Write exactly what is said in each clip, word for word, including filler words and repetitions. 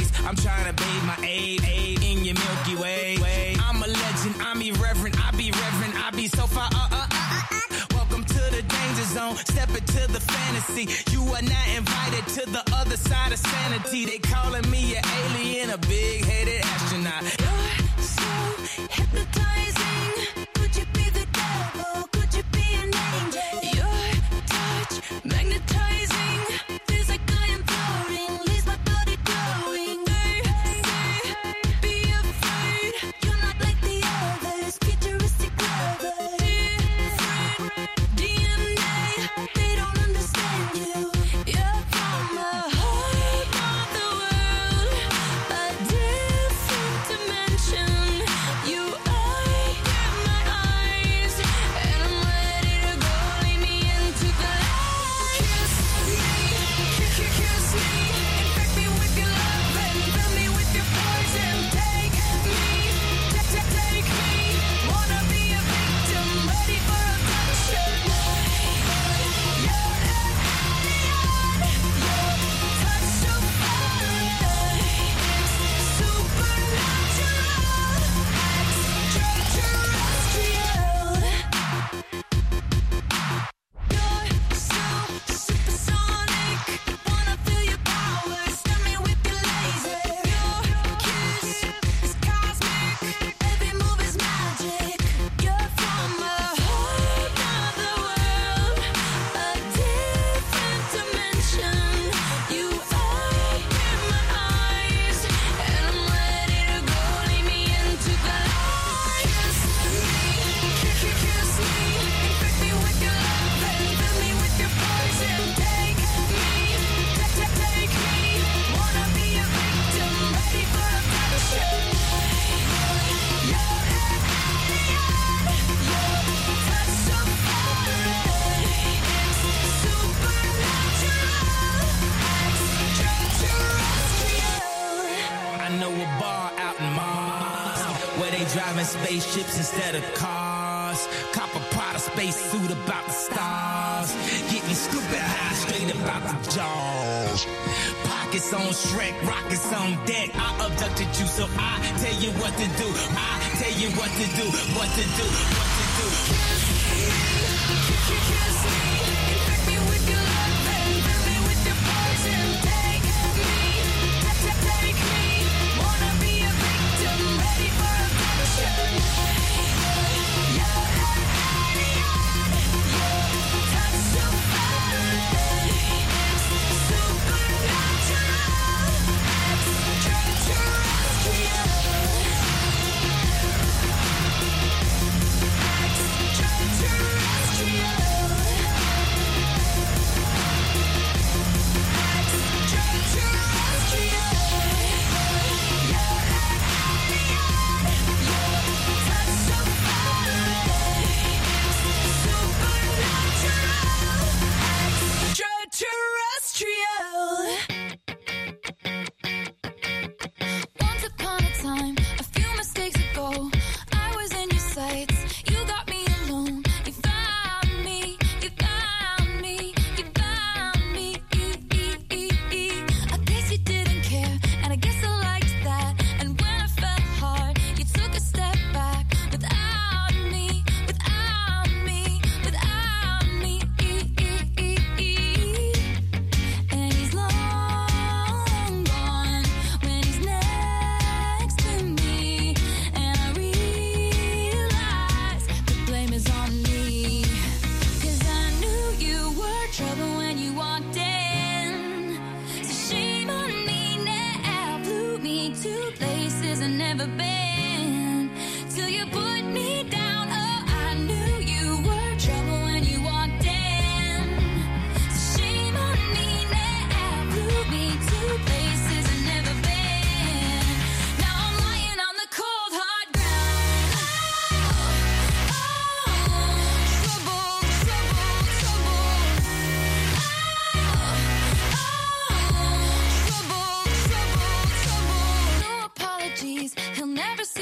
space. I'm trying to bathe my aid, aid in your Milky Way. Way. I'm a legend, I'm irreverent, I be reverent, I be so far. Uh, uh, uh, uh. Welcome to the danger zone, step into the fantasy. You are not invited to the other side of sanity. They calling me an alien, a big-headed astronaut. You're so hypnotizing. Could you be the devil? Could you be an angel? Your touch magnetizing. Feels like I am floating. Leaves my body glowing. They say, be afraid. You're not like the others. Futuristic lovers. Different D N A. They don't understand you. You're from the heart of the world. A different dimension. You are in my eyes, and I'm ready to go. Lead me into the light. Kiss me, kiss, kiss me, infect me with your love and fill me with your poison. Take me, take, take, take me. Wanna be a victim, ready for abduction. You're an alien, your touch so fine. It's supernatural, extraterrestrial. You're so supersonic. Wanna feel your power, stun me with your laser. Your kiss is cosmic. Every move is magic. You're from the heart of the world, a different dimension. You are in my eyes, and I'm ready to go. Lead me into the light. Kiss me, kiss, kiss me, infect me with your love and fill me with your poison. Take me, take, take, take me. Wanna be a victim, ready for abduction. You're an alien, your touch so fine. It's supernatural, extraterrestrial. I know a bar out in Mars where they driving spaceships instead of cars. Cop a Prada space suit about the stars. Get me stupid high straight about the jaws. Pockets on Shrek, rockets on deck. I abducted you, so I tell you what to do. I tell you what to do, what to do, what to do. Kiss me, infect me with your love and fill me with your poison. Take me, take, take, take me. Wanna be a victim, ready for abduction. You're an alien, your touch so fine. It's supernatural, extraterrestrial. Once upon a time, a few mistakes ago, I was in your sights. You got me alone. You found me. You found me. You found me. I guess you didn't care, and I guess I liked that. And when I fell hard, you took a step back. Without me, without me, without me. And he's long gone when he's next to me. And I realize the blame is on me. 'Cause I knew you were trouble when you walked in. So shame on me now. Flew me to places I've never been. Till you put me down. Oh, I knew you were trouble when you walked in. So shame on me now. Flew me to places I've never been. Now I'm lying on the cold hard ground. Oh, oh, trouble, trouble, trouble. Oh, oh, trouble, trouble, trouble. No apologies, he'll never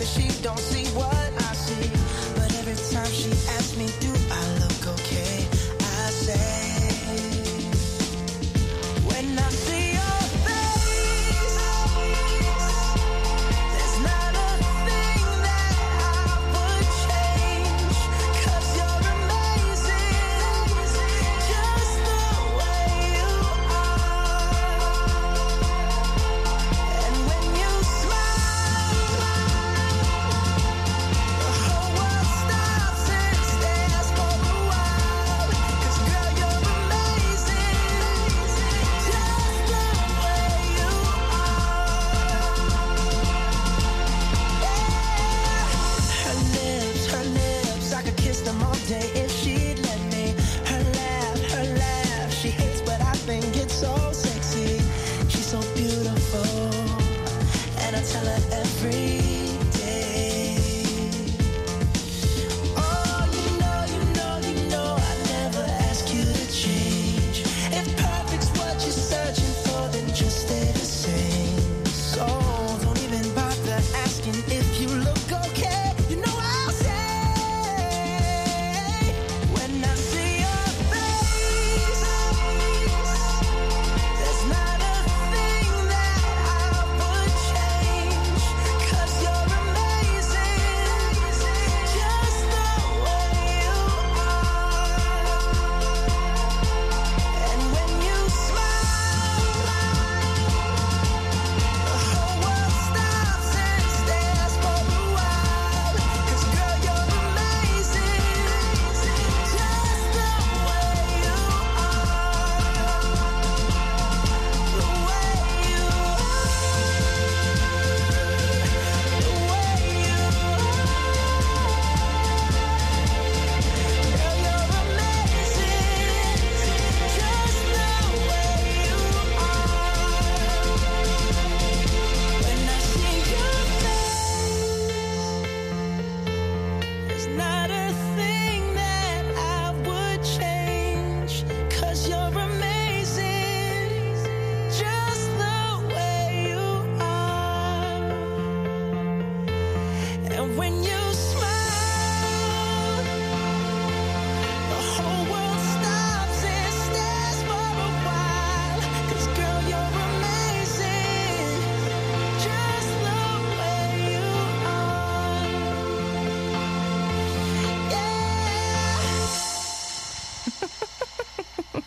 that she don't see what I see. But every time she asks me, do I look okay? I say, when I see your face, there's not a thing that I would change. 'Cause you're amazing, just the way you are. And when you smile, the whole world stops and stares for a while. 'Cause girl, you're amazing, just the way you are. Her lips, her lips, I could kiss them all day if she'd let me. Her laugh, her laugh, she hates but I think it's so sexy. She's so beautiful, and I tell her every day. Oh, you know, you know, you know I never ask you to change. If perfect's what you're searching for, then just stay the same. So don't even bother asking if you look okay. You know I'll say, when I see your face, there's not a thing that I would change. 'Cause you're amazing, just the way you are. And when you smile, the whole world stops and stares for a while. 'Cause girl, you're amazing, just the way you are. The way you are. The way you are. Girl, you're amazing, just the way you are. When I see your face, there's not a thing that I would change. 'Cause you're amazing, just the way you are. And when you smile, the whole world stops and stares for a while. 'Cause girl, you're amazing, just the way you are. Yeah. Dance.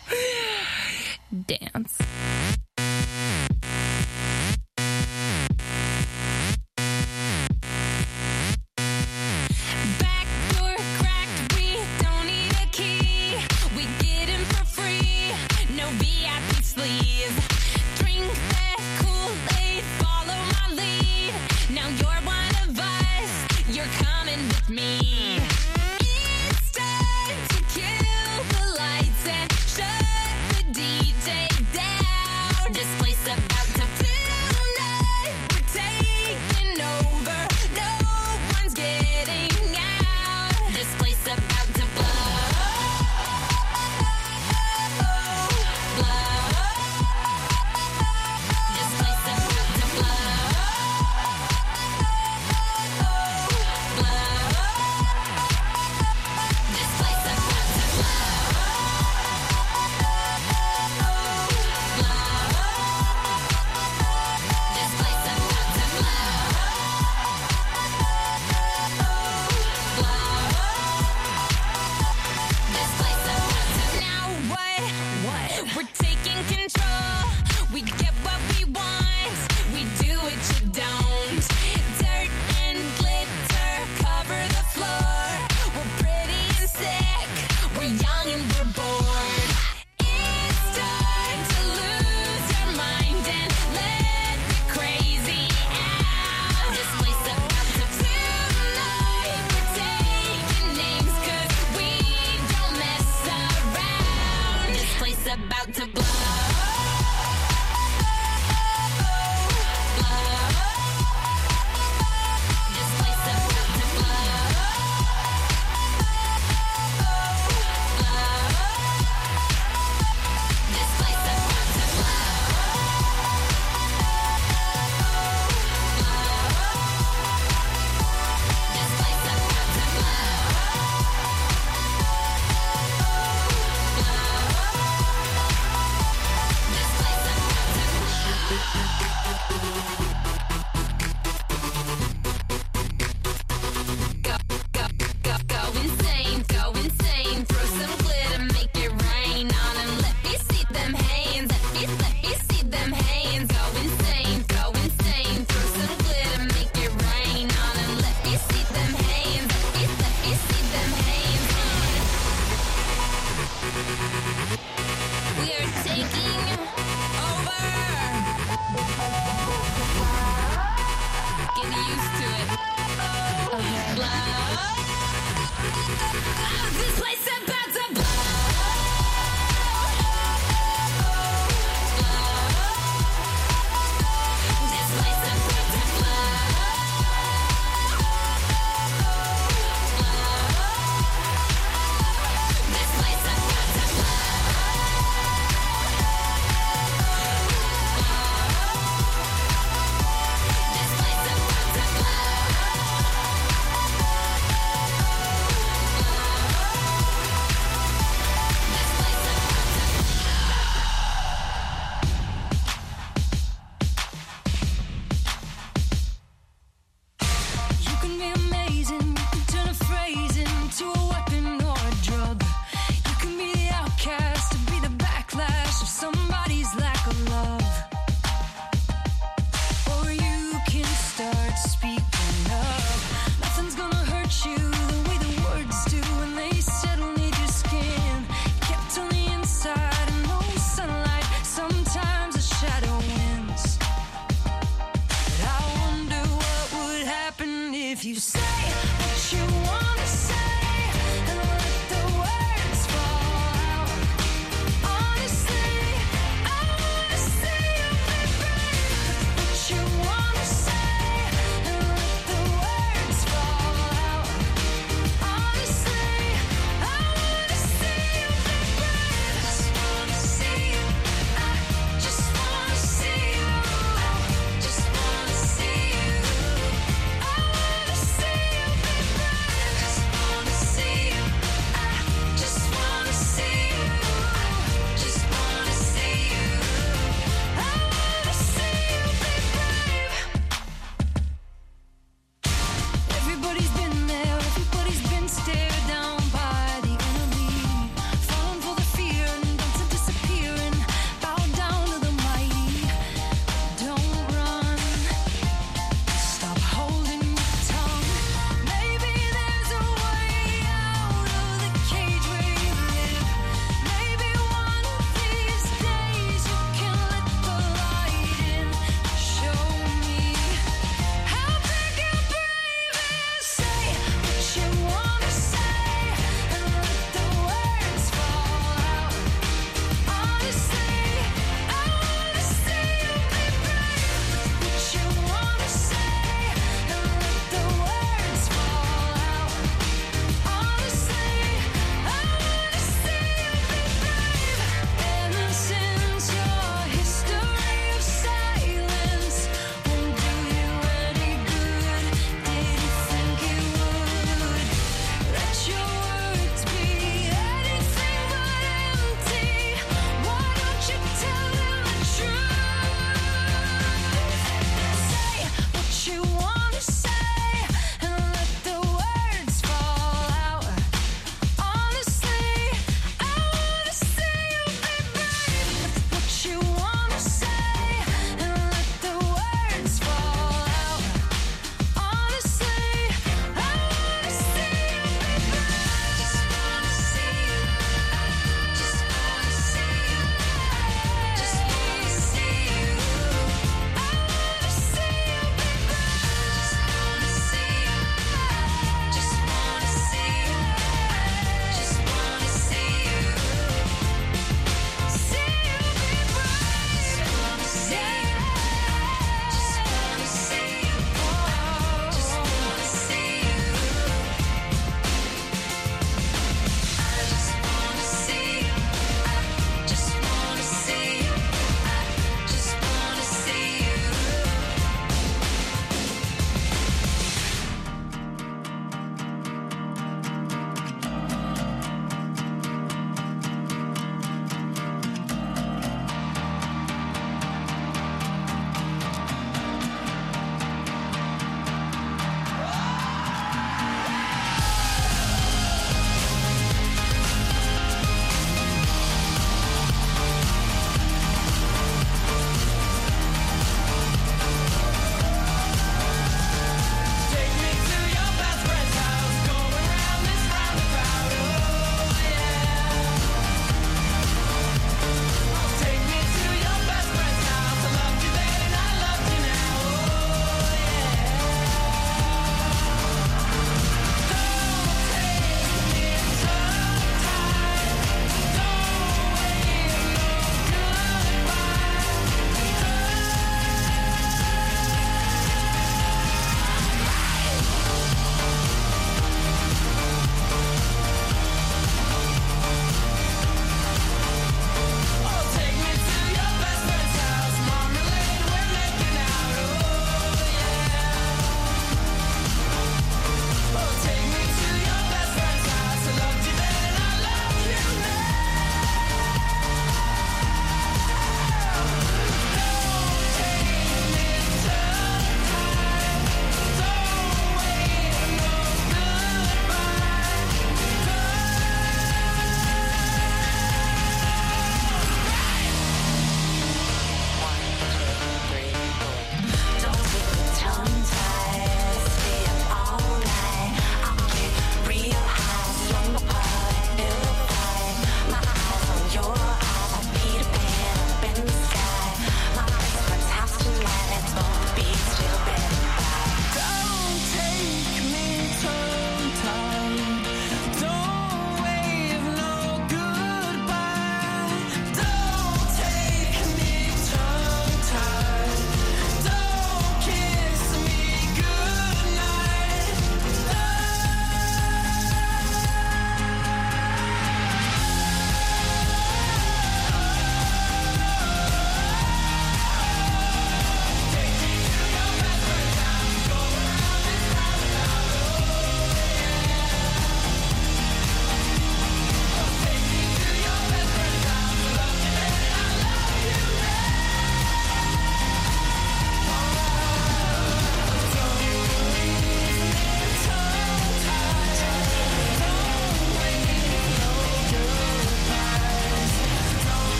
See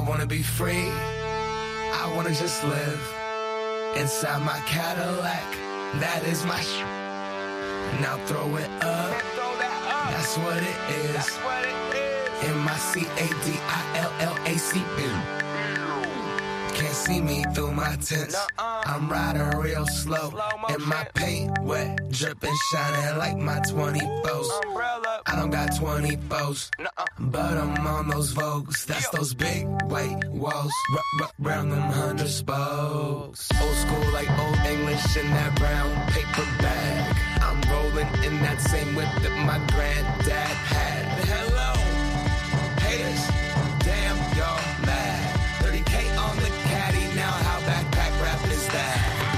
wanna be free. I wanna just live inside my Cadillac. That is my sh. Now throw it up. That's what it is. M I C A D I L L A C B. Can't see me through my tints. I'm riding real slow, and my paint wet, dripping, shining like my twenty-fours. I don't got twenty-fours, but I'm on those Vogues. That's those big white walls, r- r- round them hundred spokes. Old school like old English in that brown paper bag. I'm rolling in that same whip that my granddad had. Hello, haters, damn y'all mad. thirty K on the caddy, now how backpack rap is that?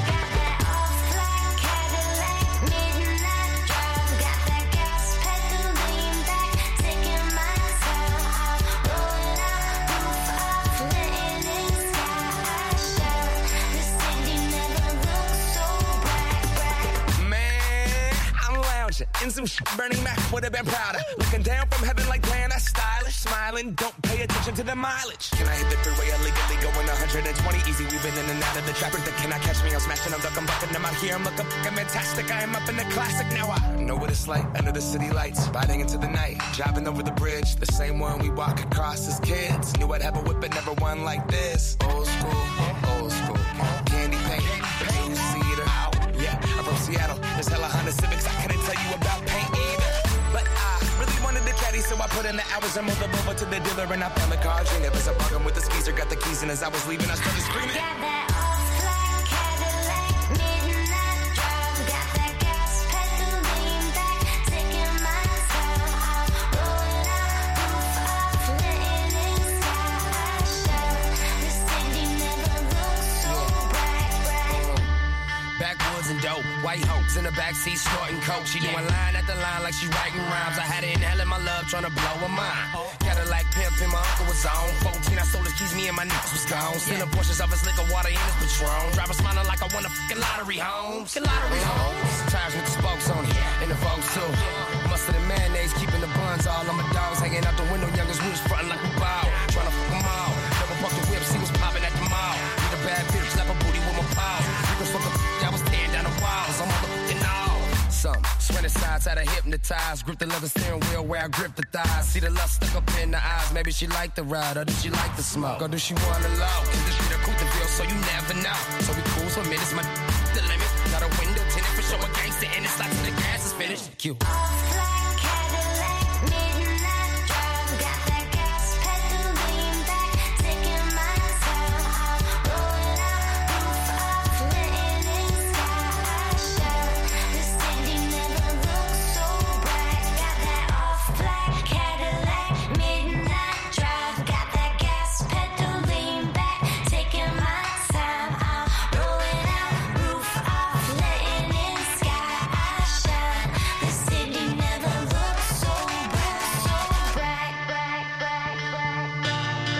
In some shit, Bernie Mac would have been prouder. Looking down from heaven like, man, that's stylish. Smiling, don't pay attention to the mileage. Can I hit the freeway illegally going one hundred twenty? Easy, we've been in and out of the traffic. That cannot catch me, I'm smashing, I'm ducking, bucking. I'm out here, I'm looking fucking fantastic. I am up in the classic. Now I know what it's like under the city lights. Riding into the night, driving over the bridge. The same one we walk across as kids. Knew I'd have a whip, but never one like this. Old school, old school. Candy paint, two-seater. Yeah, I'm from Seattle. There's hella Honda Civics. I couldn't tell you about paint either. But I really wanted the caddy, so I put in the hours and moved them over to the dealer. And I found the car. Jane was a bargain with the skeezer. Got the keys, and as I was leaving, I started screaming. Got that off-black Cadillac, midnight drive. Got that gas pedal lean back, taking my time. I'm rolling out, roof off, letting in sky shine. The city never looks so bright, bright. Backwoods and dope, white hopes in the backseat snorting coke. She doing line after line like she writing rhymes. I had it in hell in my love trying to blow her mind. Cadillac pimp and my uncle was on. fourteen, I sold his keys, me and my niggas was gone. Sending portions of his liquor, water in his Patron. Driver smiling like I won a fucking lottery home. Lottery homes. Tires with the spokes on it, and the folks too. Mustard and mayonnaise, keeping the buns all on my dogs. Hanging out the window, youngest we was frontin' like we bow. Trying to fuck them all. Never bucked the whip, see what's popping at the mall. Need a bad bitch, slap a booty with my paw. Niggas fuck a I was tearing down the walls. I'm motherfucking all. Some sweaty sides had her hypnotized. Grip the leather steering wheel where I grip the thighs. See the lust stuck up in the eyes. Maybe she liked the ride, or did she like the smoke? Or do she want to love? Cause this shit a Coulterville, so you never know. So we cool for minutes, my the limit. Got a window tinted for show a gangster in it. Slide till the gas is finished. Q. Off-black Cadillac, midnight drive. Got that gas pedal lean back, taking my time. I'm rolling out, roof off, letting in sky shine. The city never looks so bright. Got that off-black Cadillac, midnight drive. Got that gas pedal lean back, taking my time. I'm rolling out, roof off, letting in sky shine. The city never looks so bright, so bright, bright, bright, bright.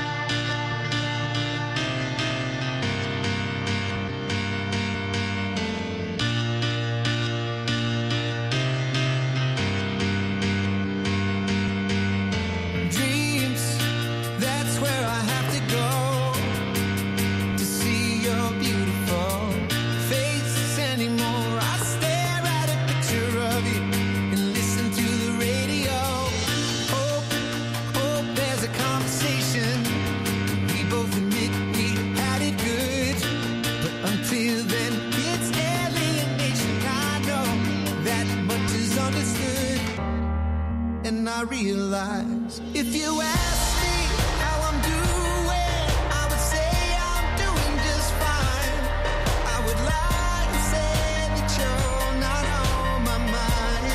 Dreams, that's where I have to go to see your beautiful face anymore. I stare at a picture of you and listen to the radio. Hope, hope there's a conversation. We both admit we had it good, but until then, it's alienation. I know that much is understood. And I realize if you ask me how I'm doing, I would say I'm doing just fine. I would lie and say that you're not on my mind.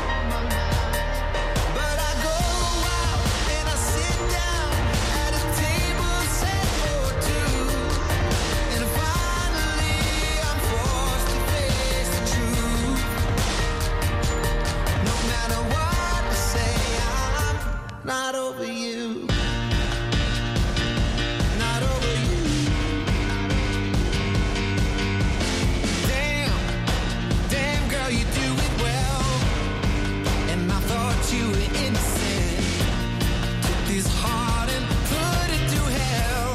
But I go out and I sit down at a table set for two, and finally I'm forced to face the truth. No matter what I say, I'm not over you. Not over you. Damn, damn girl, you do it well. And I thought you were innocent. Took this heart and put it through hell.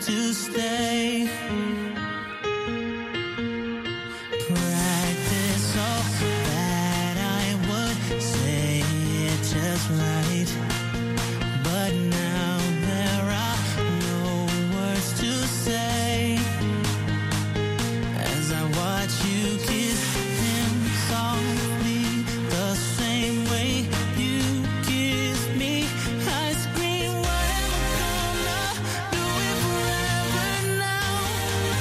to stay. Practice so that I would say it just right. But now there are no words to say as I watch you kiss him softly the same way you kiss me. I scream, what am I gonna do it forever now?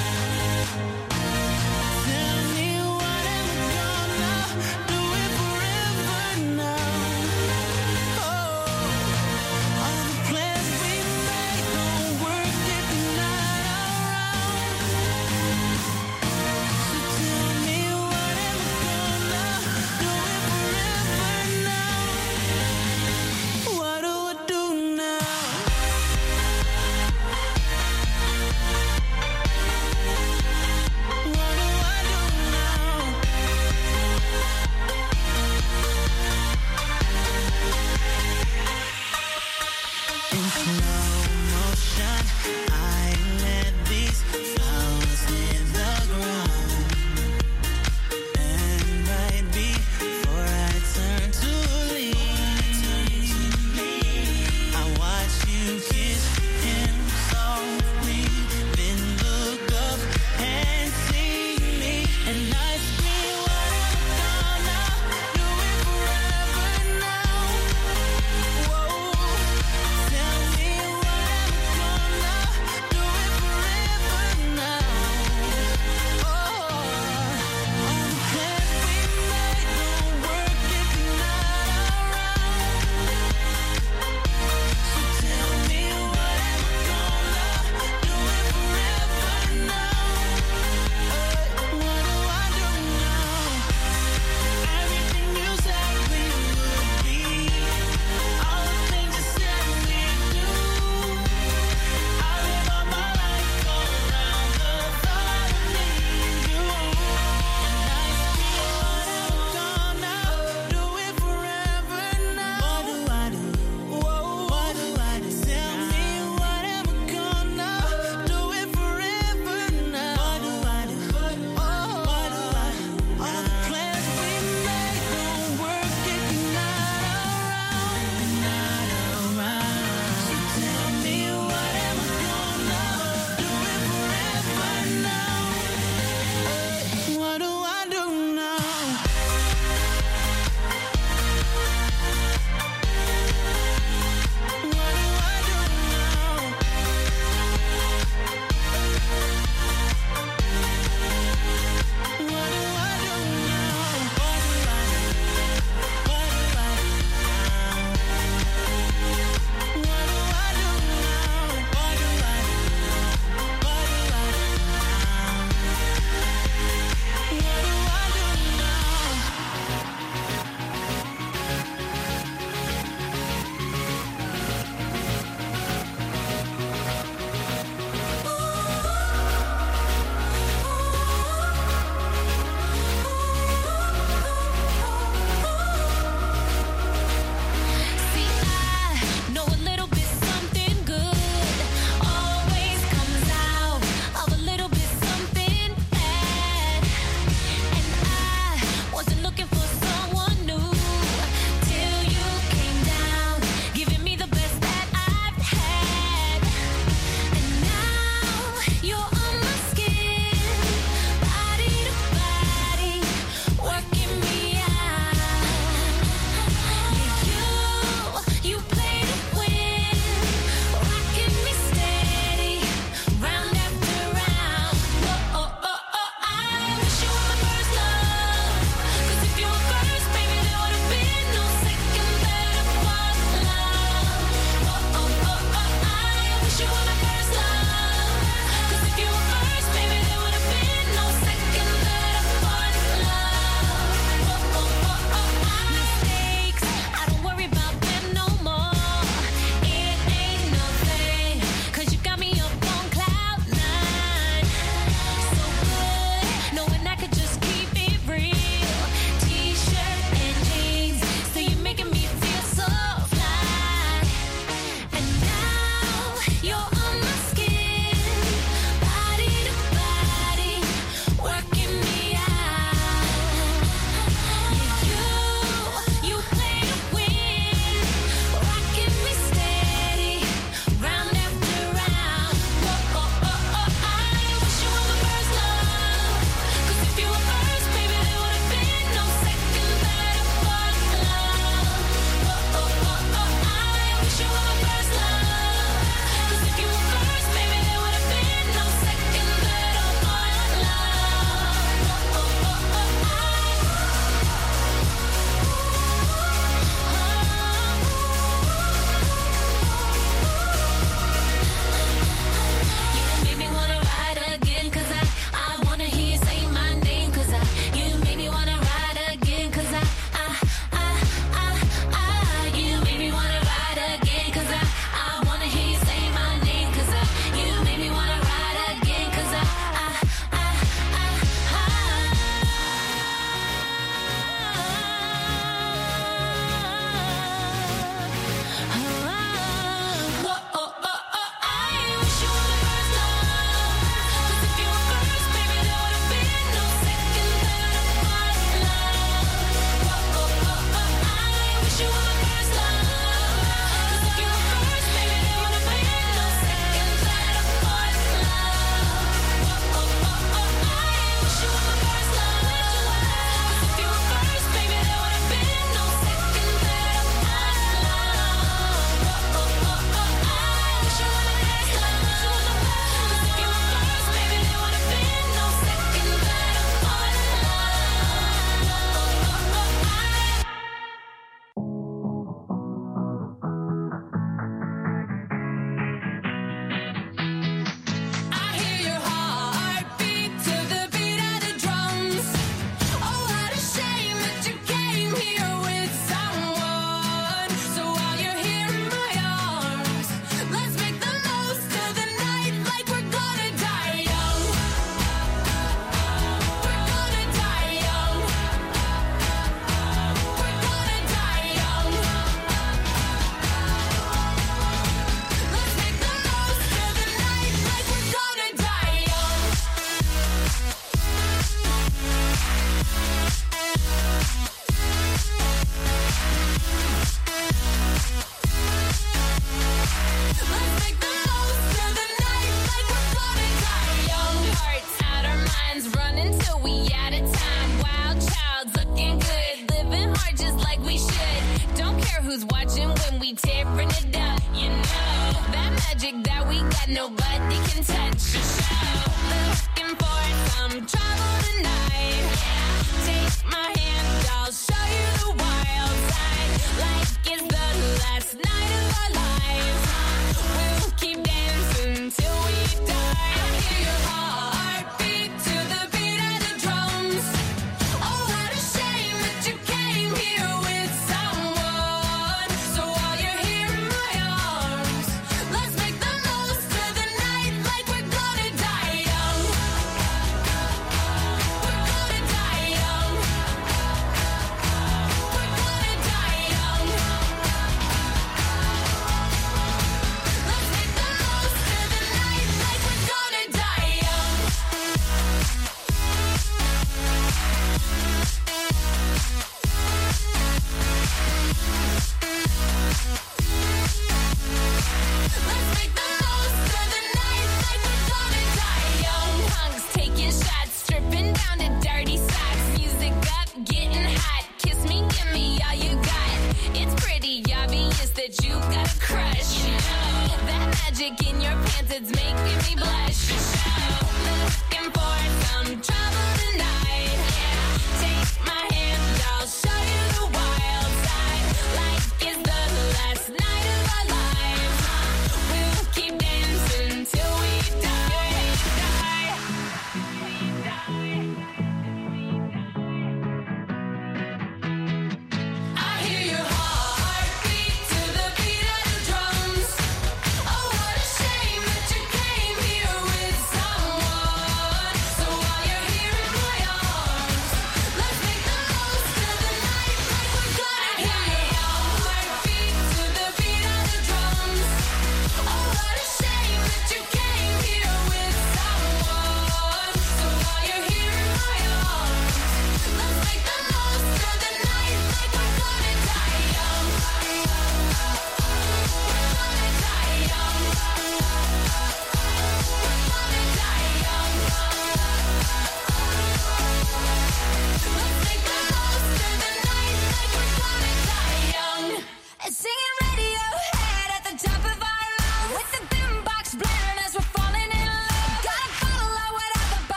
magic that we got, nobody can touch. So looking for some trouble tonight. Take my hand, I'll show you the wild side. Like it's the last night of our lives. We'll keep dancing till we die. I hear your heartbeat to the beat of the drums. Oh, what a shame that you came here with someone. So while you're here in my arms, let's make the most of the night like we're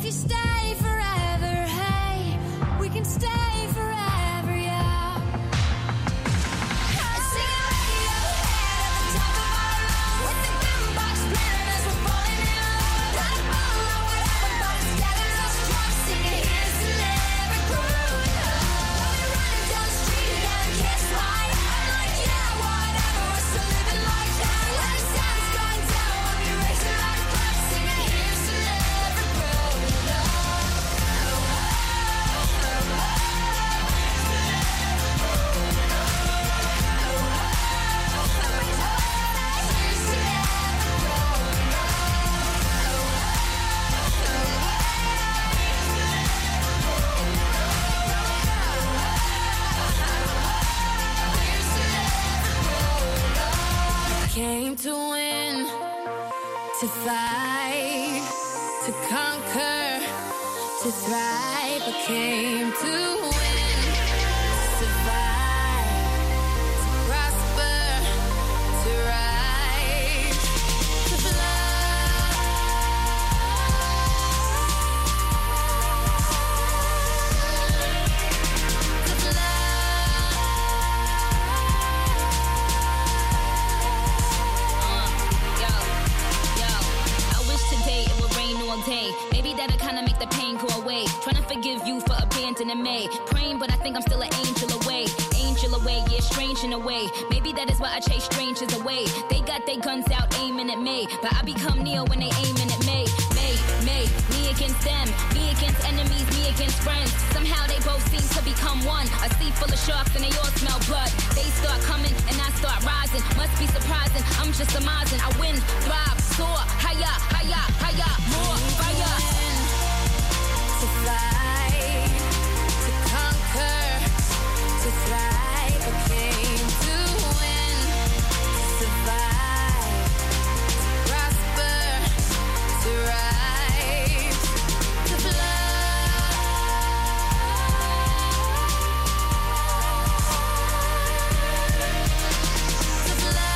you stay forever, hey, we can stay forever, yeah. Singing Radiohead at the top of our lungs, with the boombox playing as we're falling in love. Not a bottle or whatever, but it's getting us drunk. Singing here's to never growing up. We're running down the street and got a kiss right. I'm like, yeah, whatever, we're still living like that. When the sun's going down, we'll be racing like clocks. Singing here's to never growing up. Came to win, to fight, to conquer, to thrive. I came to win, to survive, to prosper, to rise, to fly. To fly. Yo, yo, I wish today it would rain all day. Maybe that'll kinda make the pain go away. Trying to forgive you for abandoning me. Praying, but I think I'm still an angel away. Angel away, yeah, strange in a way. Maybe that is why I chase strangers away. They got their guns out aiming at me, but I become Neo when they aiming at me. Me, me, me against them. Me against enemies, me against friends. Somehow they both seem to become one. A sea full of sharks and they all smell blood. They start coming and I start rising. Must be surprising, I'm just surmising. I win, thrive, soar, higher, higher, higher, more fire. To fight, to conquer, to thrive. I came to win, to survive, to prosper, to rise, to fly. To fly.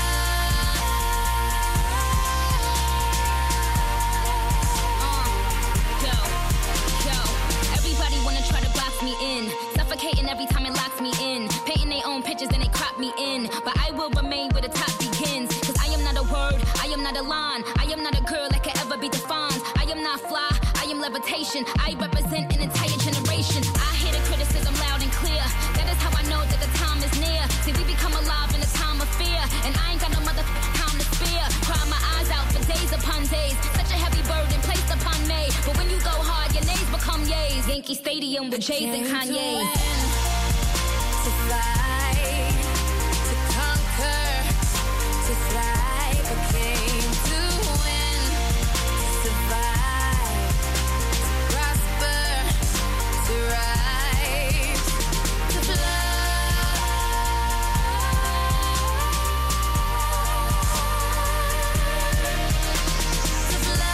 Uh, yo, yo. Everybody wanna try to box me in, suffocating every time it locks me in. Painting their own pictures and they crop me in, but I will remain where the top begins. Cause I am not a word, I am not a line, I am not a girl that can ever be defined. I am not fly, I am levitation. I represent an entire generation. I hear the criticism loud and clear. That is how I know that the time is near. See, we become alive in a time of fear, and I ain't got no mother time to spare. Cry my eyes out for days upon days. Such a heavy burden placed upon me, but when you go hard, your names become yays. Yankee Stadium with Jays and Kanye. To fight, to conquer, to thrive. I came to win, to survive, to prosper, to rise, to fly. To fly.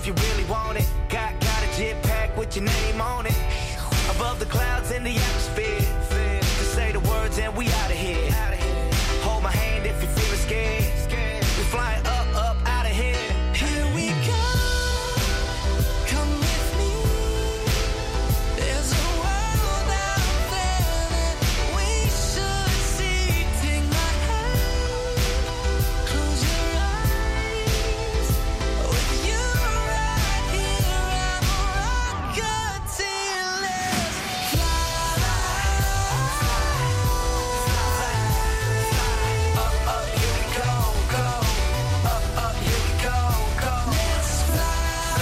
if you really want it. Got, got a jet pack with your name on it. Above the clouds in the atmosphere. Just say the words and we out of here. Hold my hand if you're feeling scared. We're flying up, up, out of here. Here we go. Come with me. There's a world out there that we should see. Take my hand. Close your eyes. With you right here, I'm a rocketeer. Let's fly. Up, up, here we go, go. Up, up, here we go, go. Let's fly.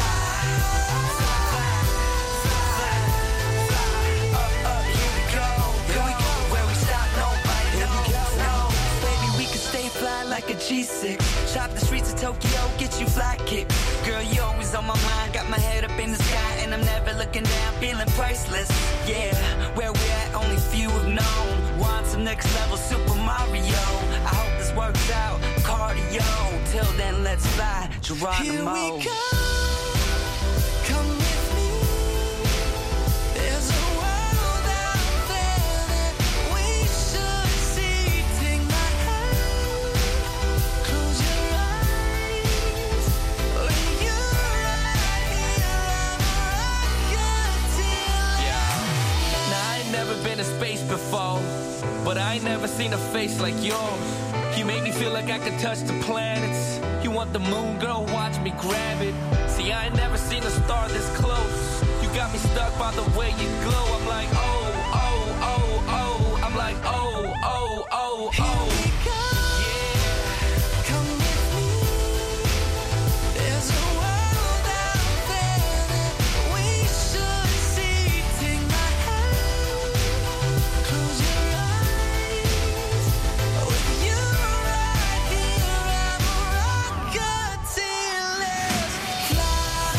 Up, up, here we go, here we go. Where we stop, nobody knows. No. Baby, we could stay fly like a G six. Shop the streets of Tokyo, get you fly kick. Girl, you always on my mind. Got my head up in the sky and I'm never looking down, feeling priceless. Yeah, where we at, only few have known. Want some next level Super Mario. I hope this works out, cardio. Till then, let's fly, Geronimo. Here we go. Come with me. There's a world out there that we should see. Take my hand, close your eyes. With you right here, I'm a rocketeer. Now I ain't never been to space before, but I ain't never seen a face like yours. You make me feel like I could touch the planets. You want the moon, girl, watch me grab it. See, I ain't never seen a star this close. You got me stuck by the way you glow. I'm like, oh, oh, oh, oh. I'm like, oh, oh, oh, Here oh. we go. Yeah. Come with me. There's a world out there that we should see. Take my hand, close your eyes. With you right here, I'm a rocketeer. Let's fly.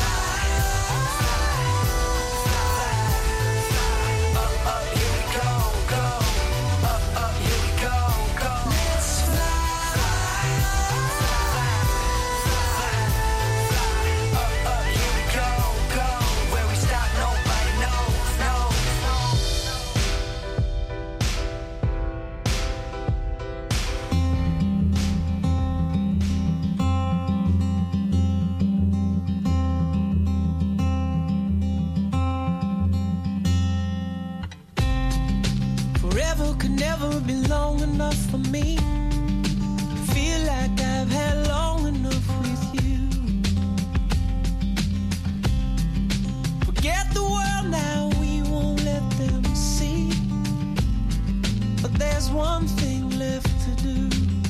Up, up, here we go, go. Up, up, here we go, go. Let's fly. Up, up, here we go, go. Where we stop, nobody knows, no. Forever could never be long enough for me. Feel like I've had long enough with you. Forget the world now, we won't let them see. But there's one thing left to do.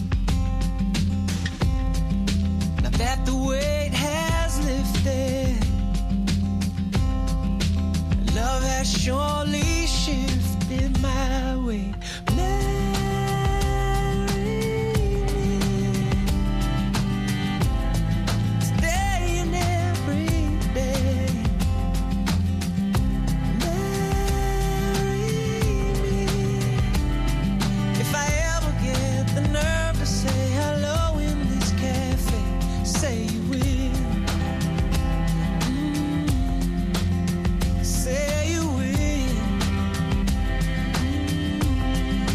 Now that the weight has lifted, love has surely shifted my way. Marry me today and every day. Marry me if I ever get the nerve to say hello in this cafe. Say you will. Mm, say you will.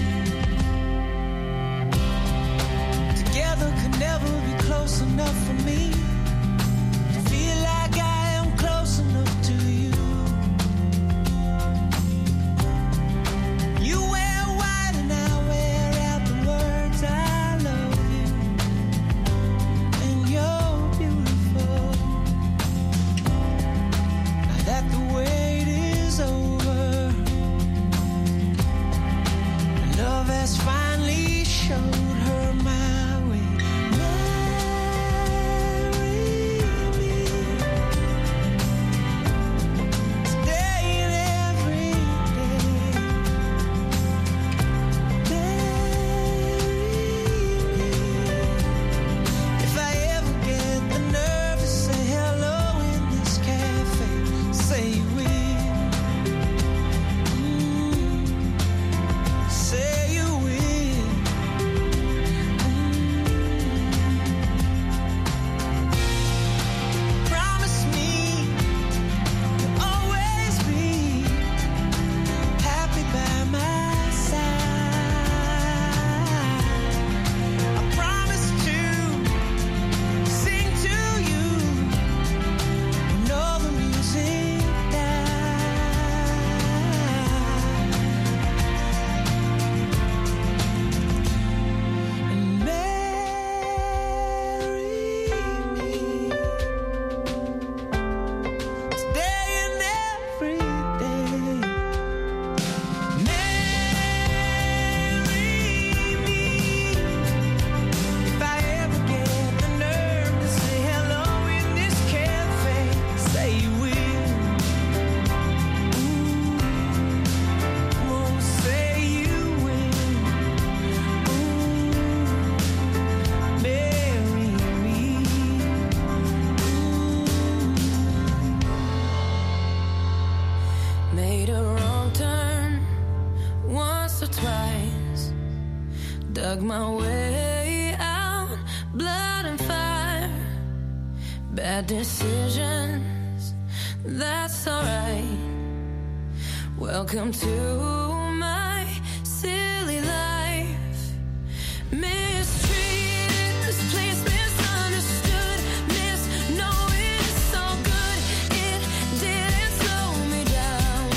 once or twice. Dug my way out, blood and fire. Bad decisions, that's alright. Welcome to my silly life. Mistreated, this place misunderstood. Miss knowing it's so good, it didn't slow me down.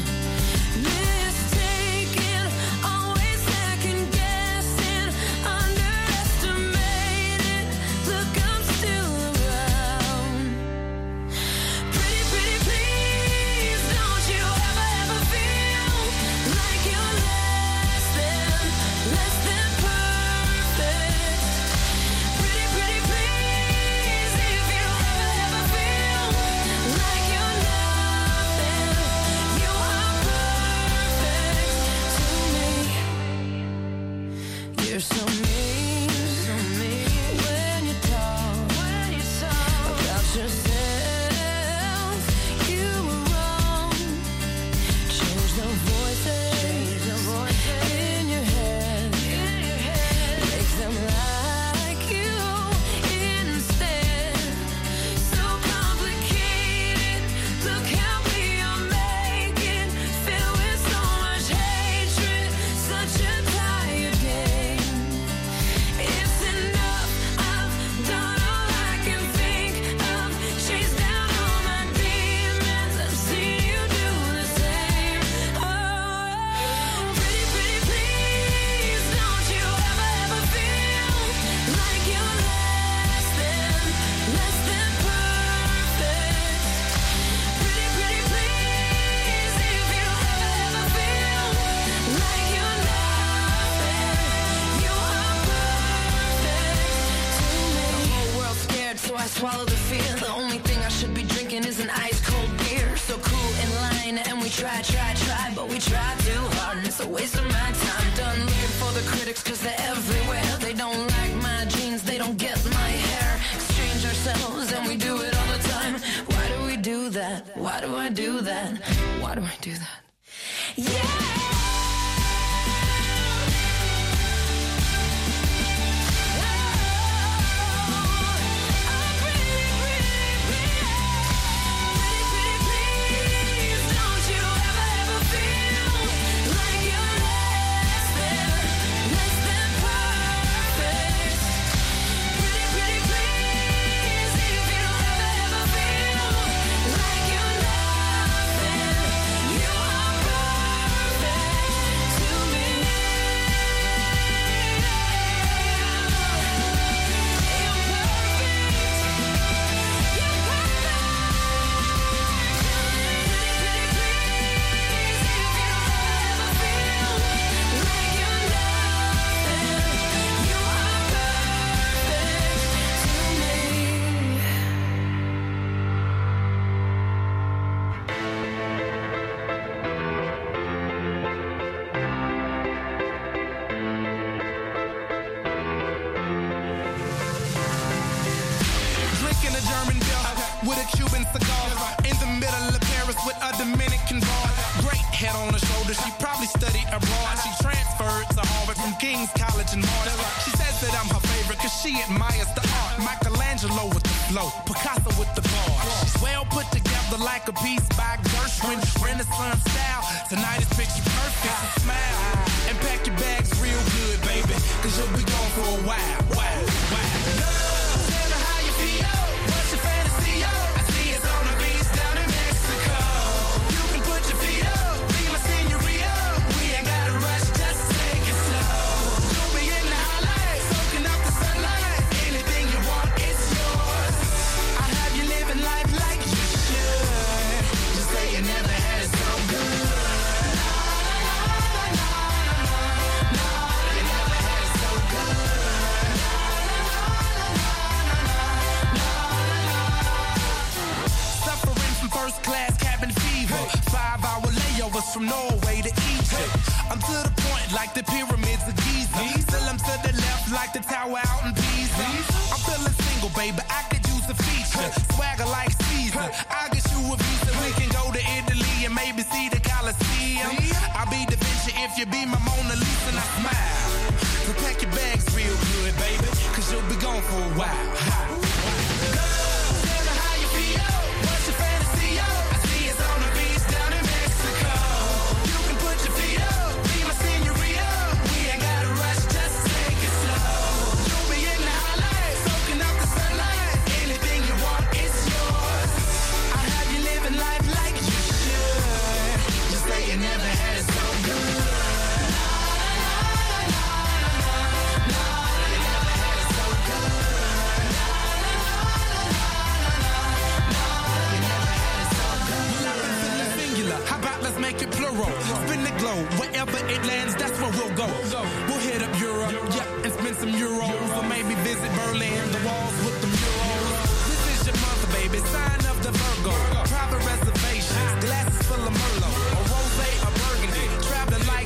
Mistaken, always second guessing, underestimated. Look, I'm still around. Pretty, pretty, please, don't you ever, ever feel like you're less than, less than perfect. Pretty, pretty, please, if you ever, ever feel like you're nothing, you are perfect to me. You're so mean, so mean when you talk, when you talk about yourself. You were wrong. Change the voices, change the voices in your head, in your head. Make them like you instead. So complicated. Look how we are making, filled with so much hatred. Such a tired game. It's enough. I've done all I can think of. Chased down all my demons. I've seen you do the same. Oh, pretty, pretty, please, don't you ever, ever feel like you're less than, less than perfect. Pretty, pretty, please, if you ever, ever feel like you're nothing, you are perfect to me. The whole world's scared, so I swallow the fear. The only thing I should be drinking is an ice cold beer. So cool in line, and we try, try, try, but we try too hard, and it's a waste of my time. Done looking for the critics, cause they're everywhere. They don't like my jeans, they don't get my hair. Exchange ourselves, and we do it all the time. Why do we do that? Why do I do that? Why do I do that? Yeah! Drinking a German beer with a Cuban cigar. In the middle of Paris with a Dominican bar. Great head on her shoulder, she probably studied abroad. She transferred to Harvard from King's College in March. She says that I'm her favorite cause she admires the art. Michelangelo with the flow, Picasso with the bar. She's well put together like a piece by Gershwin. Renaissance style, tonight is picture perfect. So smile and pack your bags real good, baby, cause you'll be gone for a while. Wow, wow. Tell me how you feel. What's your fantasy? I see it's on the beach down in Mexico. You can put your feet up, be my senorita. We ain't gotta rush, just take it slow. You'll be in the highlights, soaking up the sunlight. Anything you want, it's yours. I have you living life like you should. Just say you never had it so good. You never had it so good. Suffering from first class cabin fever. Five hour layovers from Norway to Egypt. I'm to the point like the pyramids of Giza. Still I'm to the left like the tower out in Pisa. I'm feeling single, baby, I could use a feature. Swagger like Caesar, I'll get you a visa. We can go to Italy and maybe see the Colosseum. I'll be Da Vinci if you be my Mona Lisa and I smile. So pack your bags real good, baby, cause you'll be gone for a while. Girl, tell me how you feel. What's your fantasy, yo? I see it's on the beach down in Mexico. You can put your feet up, be my senorita. We ain't gotta rush, just take it slow. You'll be in the highlight, soaking up the sunlight. Anything you want, it's yours. I have you living life like you should. You say you never had it so good. How about let's make it plural? Spin the globe, wherever it lands, that's where we'll go. We'll hit up Europe, yeah, and spend some euros. Or maybe visit Berlin, the walls with the murals. This is your month, baby, sign of the Virgo. Private reservations, glasses full of Merlot.